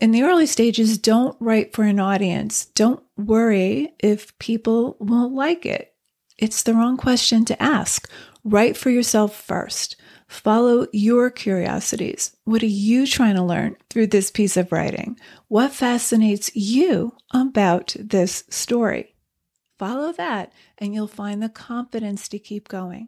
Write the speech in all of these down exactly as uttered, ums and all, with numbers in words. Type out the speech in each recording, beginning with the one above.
in the early stages, don't write for an audience. Don't worry if people won't like it. It's the wrong question to ask. Write for yourself first. Follow your curiosities. What are you trying to learn through this piece of writing? What fascinates you about this story? Follow that, and you'll find the confidence to keep going.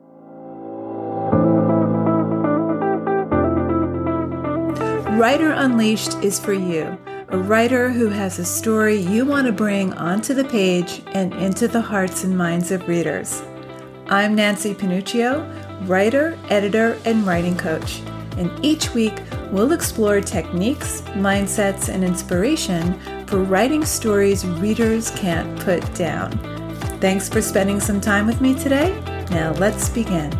Writer Unleashed is for you, a writer who has a story you want to bring onto the page and into the hearts and minds of readers. I'm Nancy Panuccio, writer, editor, and writing coach. And each week, we'll explore techniques, mindsets, and inspiration for writing stories readers can't put down. Thanks for spending some time with me today. Now let's begin.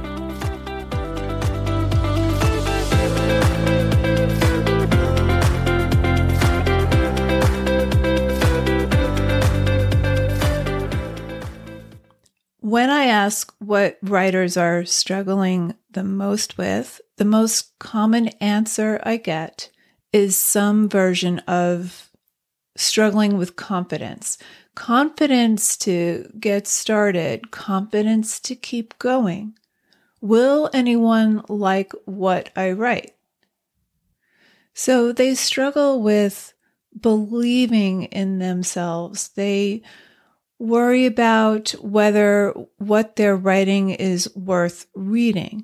When I ask what writers are struggling the most with, the most common answer I get is some version of struggling with confidence. Confidence to get started, confidence to keep going. Will anyone like what I write? So they struggle with believing in themselves. They worry about whether what they're writing is worth reading.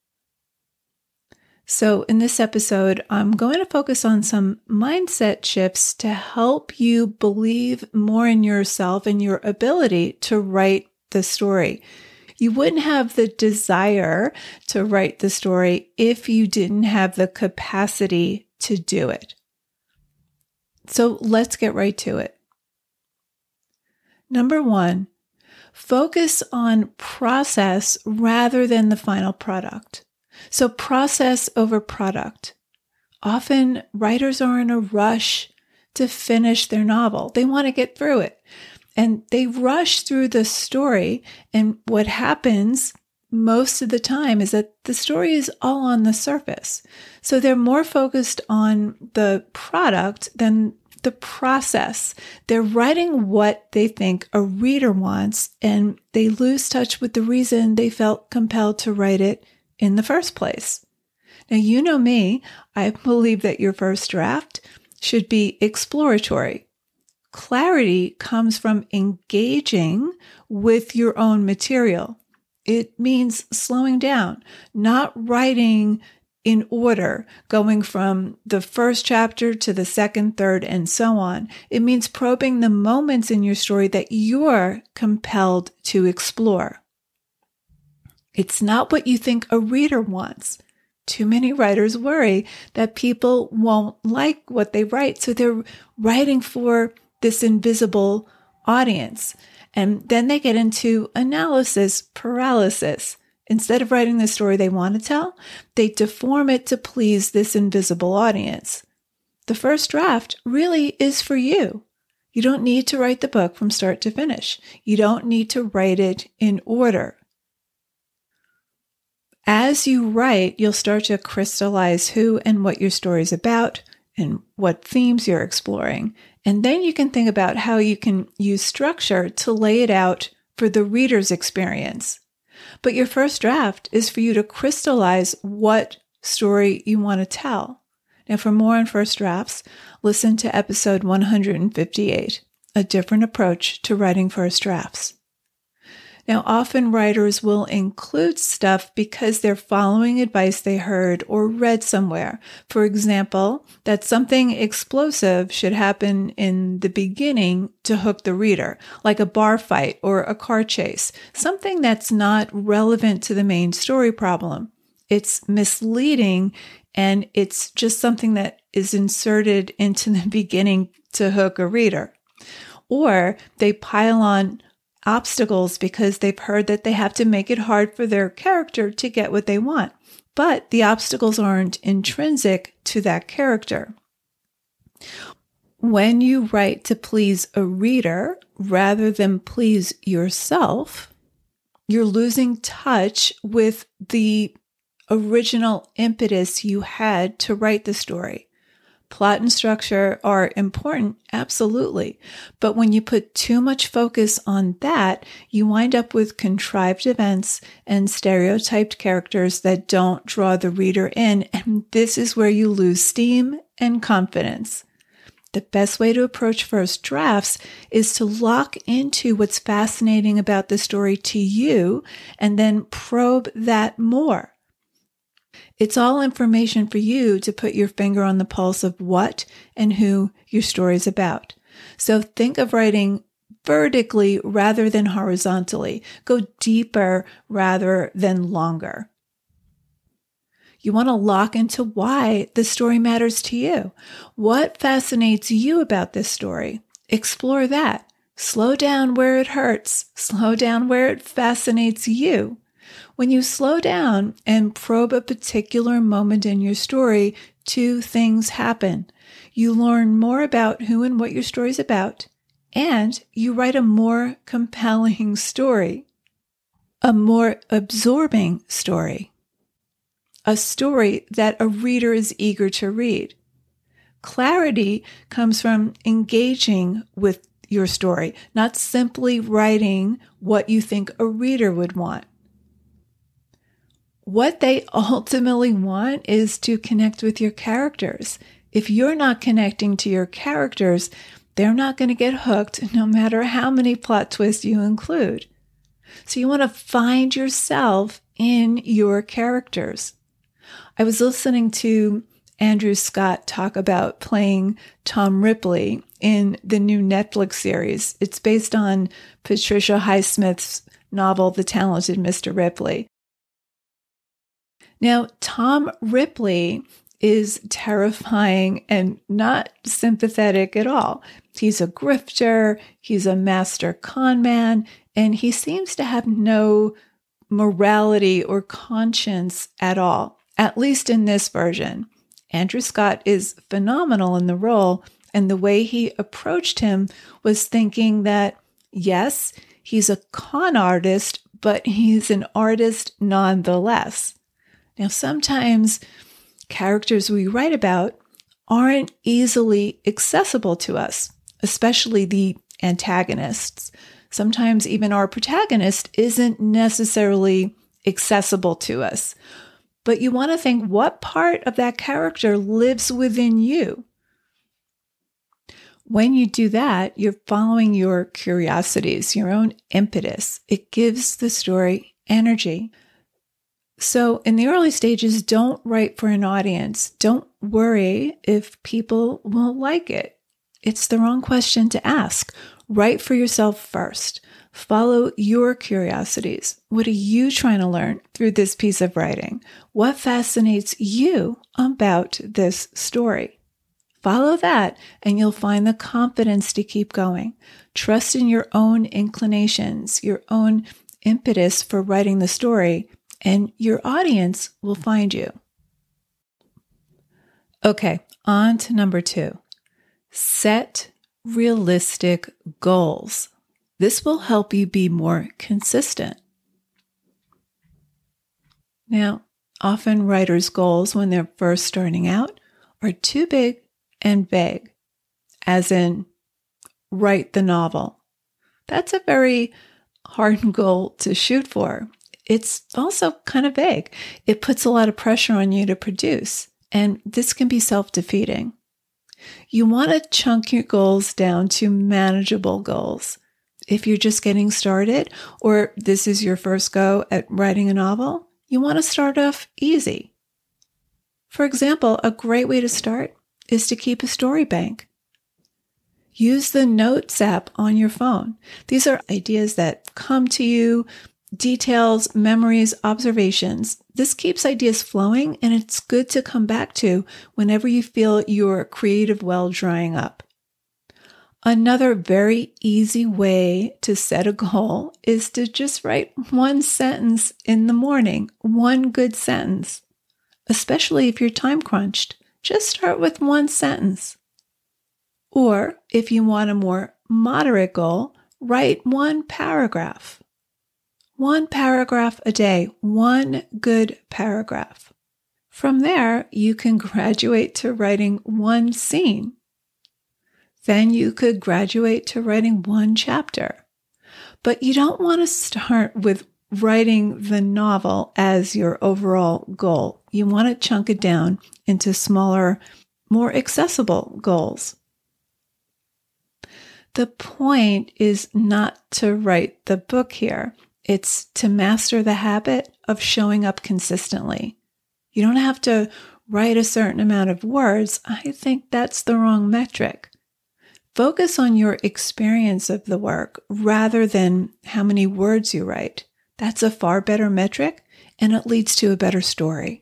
So in this episode, I'm going to focus on some mindset shifts to help you believe more in yourself and your ability to write the story. You wouldn't have the desire to write the story if you didn't have the capacity to do it. So let's get right to it. Number one, focus on process rather than the final product. So process over product. Often writers are in a rush to finish their novel. They want to get through it. And they rush through the story. And what happens most of the time is that the story is all on the surface. So they're more focused on the product than the process. They're writing what they think a reader wants, and they lose touch with the reason they felt compelled to write it in the first place. Now, you know me, I believe that your first draft should be exploratory. Clarity comes from engaging with your own material. It means slowing down, not writing in order, going from the first chapter to the second, third, and so on. It means probing the moments in your story that you're compelled to explore. It's not what you think a reader wants. Too many writers worry that people won't like what they write, so they're writing for this invisible audience. And then they get into analysis paralysis. Instead of writing the story they want to tell, they deform it to please this invisible audience. The first draft really is for you. You don't need to write the book from start to finish. You don't need to write it in order. As you write, you'll start to crystallize who and what your story is about and what themes you're exploring. And then you can think about how you can use structure to lay it out for the reader's experience. But your first draft is for you to crystallize what story you want to tell. Now, for more on first drafts, listen to episode one hundred fifty-eight, A Different Approach to Writing First Drafts. Now, often writers will include stuff because they're following advice they heard or read somewhere. For example, that something explosive should happen in the beginning to hook the reader, like a bar fight or a car chase, something that's not relevant to the main story problem. It's misleading, and it's just something that is inserted into the beginning to hook a reader. Or they pile on obstacles because they've heard that they have to make it hard for their character to get what they want. But the obstacles aren't intrinsic to that character. When you write to please a reader rather than please yourself, you're losing touch with the original impetus you had to write the story. Plot and structure are important, absolutely. But when you put too much focus on that, you wind up with contrived events and stereotyped characters that don't draw the reader in. And this is where you lose steam and confidence. The best way to approach first drafts is to lock into what's fascinating about the story to you and then probe that more. It's all information for you to put your finger on the pulse of what and who your story is about. So think of writing vertically rather than horizontally. Go deeper rather than longer. You want to lock into why the story matters to you. What fascinates you about this story? Explore that. Slow down where it hurts. Slow down where it fascinates you. When you slow down and probe a particular moment in your story, two things happen. You learn more about who and what your story is about, and you write a more compelling story, a more absorbing story. A story that a reader is eager to read. Clarity comes from engaging with your story, not simply writing what you think a reader would want. What they ultimately want is to connect with your characters. If you're not connecting to your characters, they're not going to get hooked no matter how many plot twists you include. So you want to find yourself in your characters. I was listening to Andrew Scott talk about playing Tom Ripley in the new Netflix series. It's based on Patricia Highsmith's novel, The Talented Mister Ripley. Now, Tom Ripley is terrifying and not sympathetic at all. He's a grifter, he's a master con man, and he seems to have no morality or conscience at all. At least in this version. Andrew Scott is phenomenal in the role, and the way he approached him was thinking that, yes, he's a con artist, but he's an artist nonetheless. Now, sometimes characters we write about aren't easily accessible to us, especially the antagonists. Sometimes even our protagonist isn't necessarily accessible to us. But you want to think, what part of that character lives within you? When you do that, you're following your curiosities, your own impetus. It gives the story energy. So in the early stages, don't write for an audience. Don't worry if people will like it. It's the wrong question to ask. Write for yourself first. Follow your curiosities. What are you trying to learn through this piece of writing? What fascinates you about this story? Follow that, and you'll find the confidence to keep going. Trust in your own inclinations, your own impetus for writing the story, and your audience will find you. Okay, on to number two. Set realistic goals. This will help you be more consistent. Now, often writers' goals when they're first starting out are too big and vague, as in, write the novel. That's a very hard goal to shoot for. It's also kind of vague. It puts a lot of pressure on you to produce, and this can be self-defeating. You want to chunk your goals down to manageable goals. If you're just getting started, or this is your first go at writing a novel, you want to start off easy. For example, a great way to start is to keep a story bank. Use the Notes app on your phone. These are ideas that come to you, details, memories, observations. This keeps ideas flowing, and it's good to come back to whenever you feel your creative well drying up. Another very easy way to set a goal is to just write one sentence in the morning, one good sentence. Especially if you're time crunched, just start with one sentence. Or if you want a more moderate goal, write one paragraph. One paragraph a day, one good paragraph. From there, you can graduate to writing one scene. Then you could graduate to writing one chapter. But you don't want to start with writing the novel as your overall goal. You want to chunk it down into smaller, more accessible goals. The point is not to write the book here. It's to master the habit of showing up consistently. You don't have to write a certain amount of words. I think that's the wrong metric. Focus on your experience of the work rather than how many words you write. That's a far better metric, and it leads to a better story.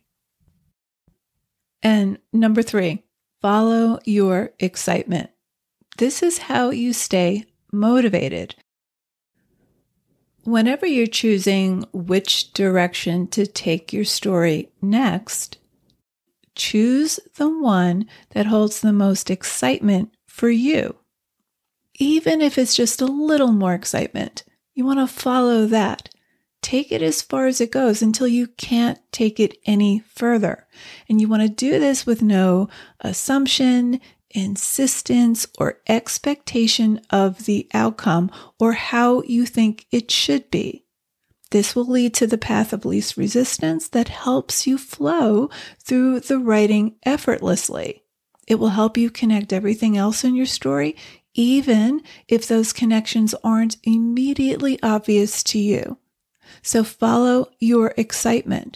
And number three, follow your excitement. This is how you stay motivated. Whenever you're choosing which direction to take your story next, choose the one that holds the most excitement for you. Even if it's just a little more excitement, you want to follow that. Take it as far as it goes until you can't take it any further. And you want to do this with no assumption, insistence, or expectation of the outcome or how you think it should be. This will lead to the path of least resistance that helps you flow through the writing effortlessly. It will help you connect everything else in your story, even if those connections aren't immediately obvious to you. So follow your excitement.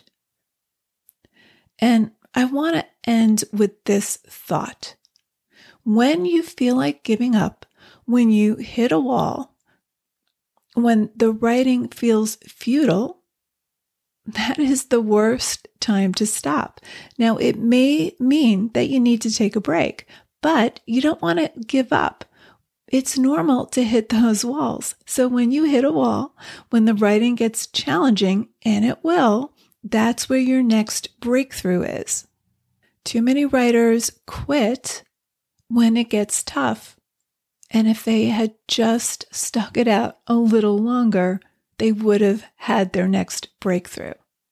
And I want to end with this thought. When you feel like giving up, when you hit a wall, when the writing feels futile, that is the worst time to stop. Now, it may mean that you need to take a break, but you don't want to give up. It's normal to hit those walls. So when you hit a wall, when the writing gets challenging, and it will, that's where your next breakthrough is. Too many writers quit when it gets tough. And if they had just stuck it out a little longer, they would have had their next breakthrough.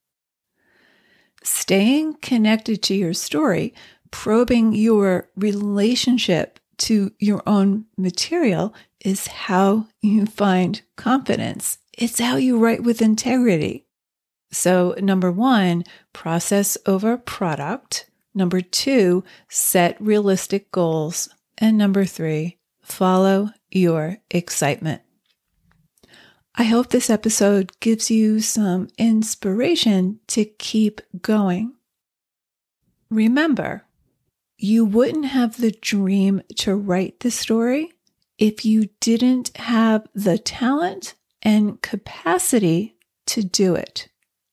Staying connected to your story, probing your relationship to your own material is how you find confidence. It's how you write with integrity. So number one, process over product. Number two, set realistic goals. And number three, follow your excitement. I hope this episode gives you some inspiration to keep going. Remember, you wouldn't have the dream to write the story if you didn't have the talent and capacity to do it.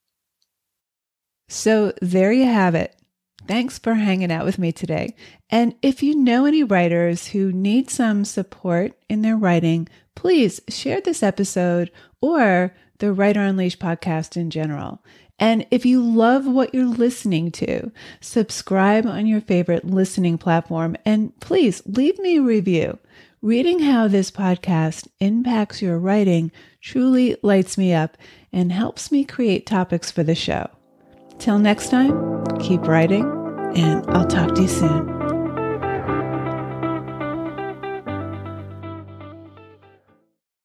So there you have it. Thanks for hanging out with me today. And if you know any writers who need some support in their writing, please share this episode or the Writer Unleashed podcast in general. And if you love what you're listening to, subscribe on your favorite listening platform and please leave me a review. Reading how this podcast impacts your writing truly lights me up and helps me create topics for the show. Till next time, keep writing, and I'll talk to you soon.